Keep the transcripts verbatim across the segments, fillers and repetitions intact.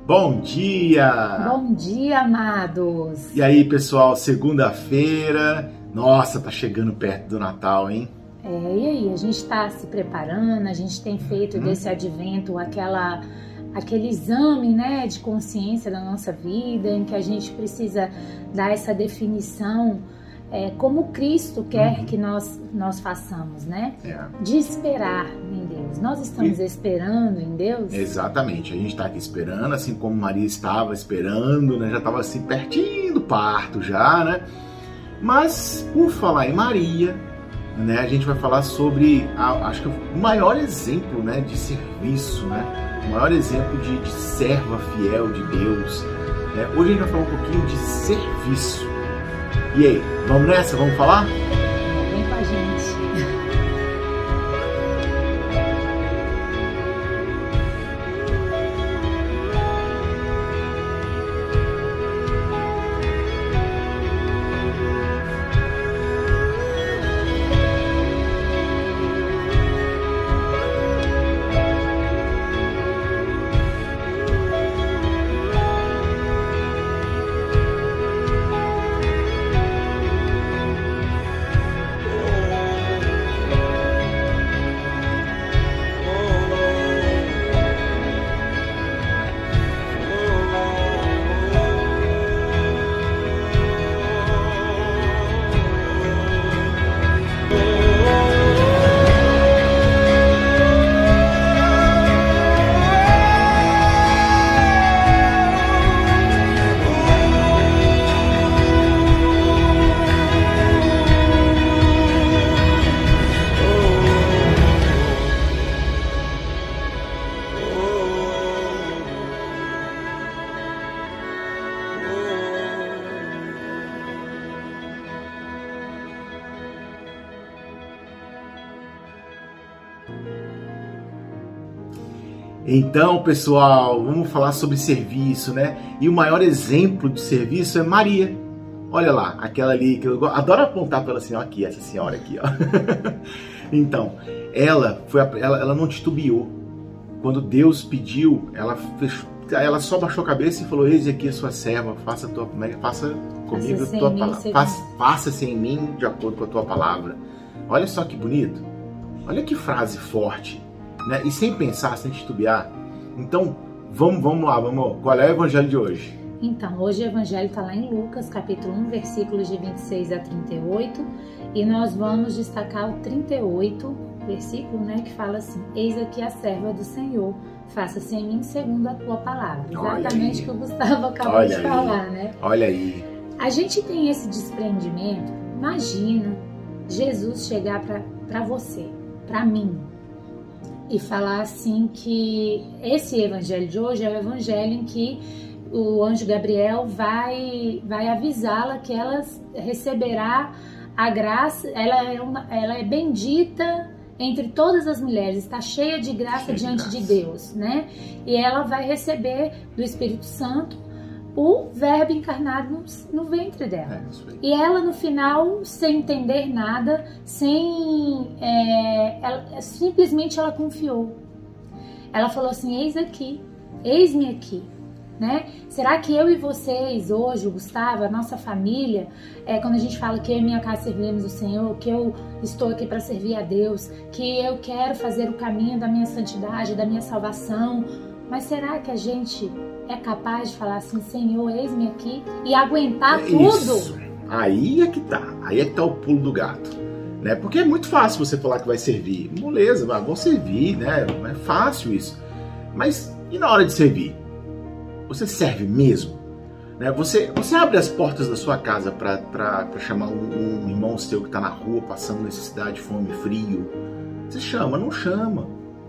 Bom dia! Bom dia, amados! E aí, pessoal, segunda-feira, nossa, tá chegando perto do Natal, hein? É, e aí, a gente está se preparando, a gente tem feito hum. desse advento aquela, aquele exame, né, de consciência da nossa vida, em que a gente precisa dar essa definição é, como Cristo quer uhum. que nós, nós façamos, né? É. De esperar em Deus. Nós estamos e... esperando em Deus? Exatamente, a gente está aqui esperando, assim como Maria estava esperando, né? Já estava assim pertinho do parto já, né? Mas, por falar em Maria, né, a gente vai falar sobre, a, acho que o maior exemplo, né, de serviço, né? O maior exemplo de, de serva fiel de Deus. Né? Hoje a gente vai falar um pouquinho de serviço. E aí, vamos nessa? Vamos falar? Vem com a gente. Então, pessoal, vamos falar sobre serviço, né? E o maior exemplo de serviço é Maria. Olha lá, aquela ali que eu adoro apontar para ela assim, ó, aqui, essa senhora aqui, ó. Então, ela foi, a, ela, ela não titubeou. Quando Deus pediu, ela fechou, ela só baixou a cabeça e falou: "Eis aqui a sua serva, faça a tua, faça comigo a tua palavra, faça, faça-se em mim de acordo com a tua palavra." Olha só que bonito. Olha que frase forte. Né? E sem pensar, sem titubear. Então, vamos, vamos lá, vamos. Qual é o evangelho de hoje? Então, hoje o evangelho está lá em Lucas, capítulo um, versículos de vinte e seis a trinta e oito, e nós vamos destacar o trinta e oito, versículo, né, que fala assim: "Eis aqui a serva do Senhor, faça-se em mim segundo a tua palavra." Exatamente o que o Gustavo acabou Olha de aí. falar, né? Olha aí. A gente tem esse desprendimento. Imagina Jesus chegar para você, para mim, e falar assim que esse evangelho de hoje é o evangelho em que o anjo Gabriel vai, vai avisá-la que ela receberá a graça, ela é, uma, ela é bendita entre todas as mulheres, está cheia de graça cheia diante de, graça. de Deus, né? E ela vai receber do Espírito Santo o verbo encarnado no, no ventre dela. É, e ela, no final, sem entender nada, sem é, ela, simplesmente ela confiou. Ela falou assim: "Eis aqui, eis-me aqui." Né? Será que eu e vocês hoje, o Gustavo, a nossa família, é, quando a gente fala que eu e minha casa serviremos o Senhor, que eu estou aqui para servir a Deus, que eu quero fazer o caminho da minha santidade, da minha salvação, mas será que a gente é capaz de falar assim: "Senhor, eis-me aqui", e aguentar é tudo? Isso. Aí é que tá, aí é que tá o pulo do gato, né? Porque é muito fácil você falar que vai servir, beleza, vão servir, né? É fácil isso. Mas e na hora de servir? Você serve mesmo? Né? Você, você abre as portas da sua casa para chamar um, um irmão seu que está na rua passando necessidade, fome, frio? Você chama? Não chama.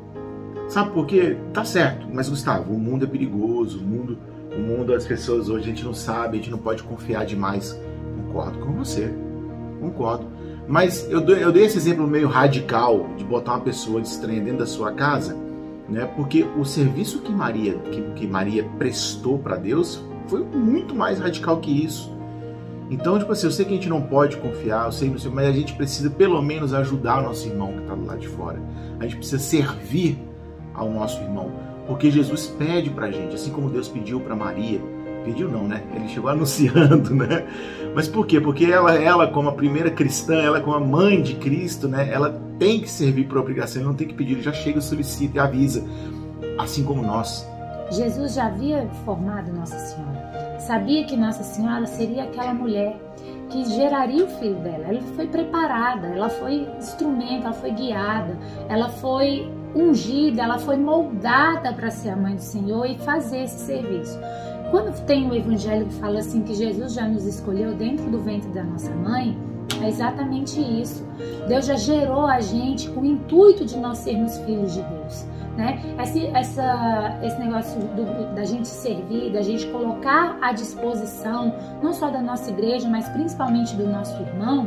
Sabe por quê? Tá certo, mas Gustavo, o mundo é perigoso, o mundo, o mundo, as pessoas hoje, a gente não sabe, a gente não pode confiar demais. Concordo com você, concordo. Mas eu dei, eu dei esse exemplo meio radical de botar uma pessoa estranha dentro da sua casa, né? Porque o serviço que Maria, que, que Maria prestou para Deus foi muito mais radical que isso. Então, tipo assim, eu sei que a gente não pode confiar, eu sei, não sei, mas a gente precisa pelo menos ajudar o nosso irmão que está do lado de fora. A gente precisa servir ao nosso irmão. Porque Jesus pede pra gente, assim como Deus pediu para Maria. Pediu não, né? Ele chegou anunciando, né? Mas por quê? Porque ela, ela como a primeira cristã, ela como a mãe de Cristo, né? Ela tem que servir por obrigação, ela não tem que pedir, ele já chega, solicita e avisa. Assim como nós. Jesus já havia formado Nossa Senhora. Sabia que Nossa Senhora seria aquela mulher que geraria o filho dela. Ela foi preparada, ela foi instrumento, ela foi guiada, ela foi ungida, ela foi moldada para ser a mãe do Senhor e fazer esse serviço. Quando tem o evangelho que fala assim que Jesus já nos escolheu dentro do ventre da nossa mãe, é exatamente isso. Deus já gerou a gente com o intuito de nós sermos filhos de Deus, né? Esse, essa, esse negócio do, da gente servir, da gente colocar à disposição, não só da nossa igreja, mas principalmente do nosso irmão,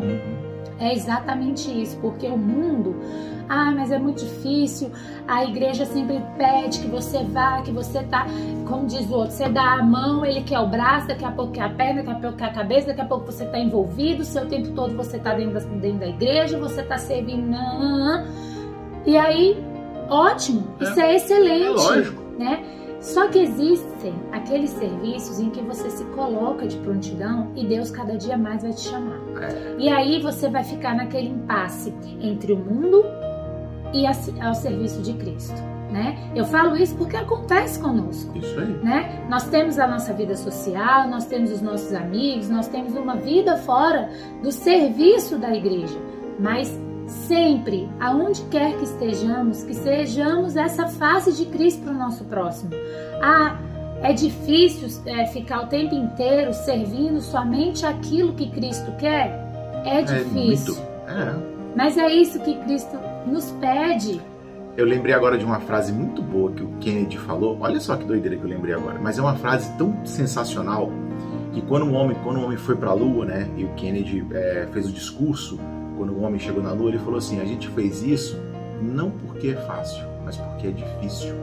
é exatamente isso, porque o mundo, ah, mas é muito difícil, a igreja sempre pede que você vá, que você tá, como diz o outro, você dá a mão, ele quer o braço, daqui a pouco quer a perna, daqui a pouco quer a cabeça, daqui a pouco você tá envolvido, o seu tempo todo você tá dentro da, dentro da igreja, você tá servindo, não, não, não. E aí, ótimo, é, isso é excelente, é lógico, né? Só que existem aqueles serviços em que você se coloca de prontidão e Deus cada dia mais vai te chamar. É. E aí você vai ficar naquele impasse entre o mundo e a, ao serviço de Cristo, né? Eu falo isso porque acontece conosco. Isso aí. Né? Nós temos a nossa vida social, nós temos os nossos amigos, nós temos uma vida fora do serviço da igreja, mas sempre, aonde quer que estejamos, que sejamos essa face de Cristo para o nosso próximo. Ah, é difícil é, ficar o tempo inteiro servindo somente aquilo que Cristo quer? É difícil. É muito, é. Mas é isso que Cristo nos pede. Eu lembrei agora de uma frase muito boa que o Kennedy falou. Olha só que doideira que eu lembrei agora. Mas é uma frase tão sensacional que quando o homem, quando o homem foi para a Lua, né, e o Kennedy é, fez o discurso, quando o homem chegou na Lua, ele falou assim: a gente fez isso não porque é fácil, mas porque é difícil.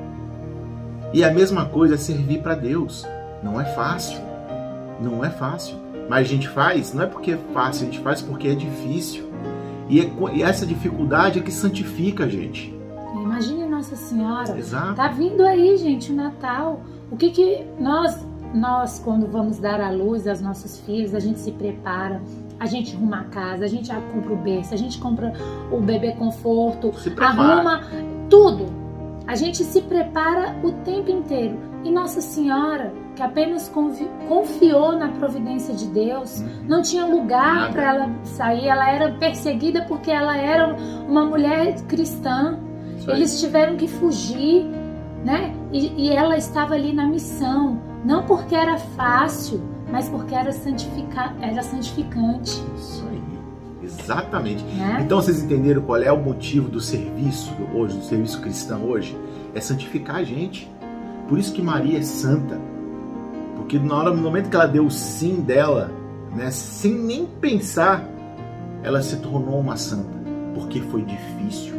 E a mesma coisa é servir para Deus. Não é fácil, não é fácil. Mas a gente faz, não é porque é fácil, a gente faz porque é difícil. E, é, e essa dificuldade é que santifica a gente. Imagine Nossa Senhora. Exato. Tá vindo aí, gente, o Natal. O que que nós, nós quando vamos dar à luz aos nossos filhos, a gente se prepara. A gente arruma a casa, a gente compra o berço, a gente compra o bebê conforto, arruma tudo. A gente se prepara o tempo inteiro. E Nossa Senhora, que apenas confiou na providência de Deus, uhum. não tinha lugar para ela sair, ela era perseguida porque ela era uma mulher cristã. Eles tiveram que fugir, né? E, e ela estava ali na missão, não porque era fácil, mas porque era, santifica... era santificante. Isso aí, exatamente. Né? Então vocês entenderam qual é o motivo do serviço hoje, do serviço cristão hoje? É santificar a gente. Por isso que Maria é santa. Porque na hora, no momento que ela deu o sim dela, né, sem nem pensar, ela se tornou uma santa. Porque foi difícil.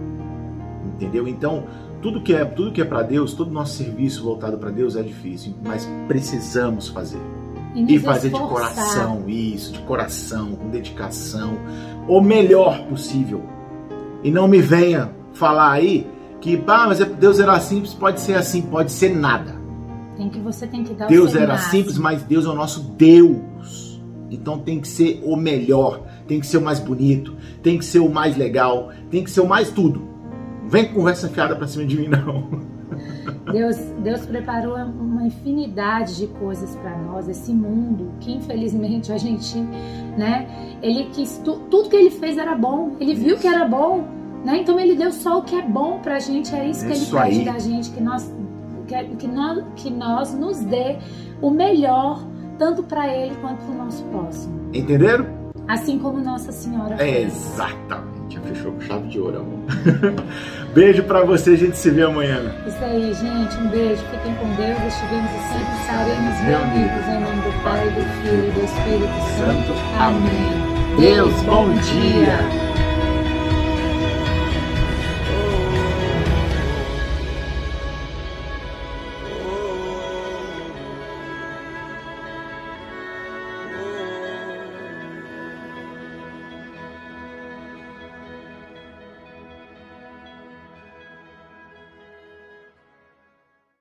Entendeu? Então, tudo que é, tudo que é para Deus, todo nosso serviço voltado para Deus é difícil, mas precisamos fazer. E, e fazer esforçar. de coração, isso, de coração, com dedicação, o melhor possível. E não me venha falar aí que, pá, mas Deus era simples, pode ser assim, pode ser nada. Tem que, você tem que dar Deus o seu era máximo. simples, mas Deus é o nosso Deus. Então tem que ser o melhor, tem que ser o mais bonito, tem que ser o mais legal, tem que ser o mais tudo. Não vem com conversa fiada pra cima de mim, não. Deus, Deus preparou uma infinidade de coisas para nós, esse mundo que infelizmente a gente, né, ele quis, tu, tudo que ele fez era bom, ele viu que era bom, né, então ele deu só o que é bom pra gente, é isso que isso ele pede aí. da gente, que nós, que, que, nós, que nós nos dê o melhor, tanto para ele quanto pro nosso próximo. Entenderam? Assim como Nossa Senhora fez. É, exatamente. Fechou com chave de ouro, amor. Beijo pra você, a gente se vê amanhã. Isso aí, gente. Um beijo. Fiquem com Deus. Estivemos e sempre estaremos reunidos em nome do Pai, do Filho e do Espírito Santo. Amém. Deus, bom dia.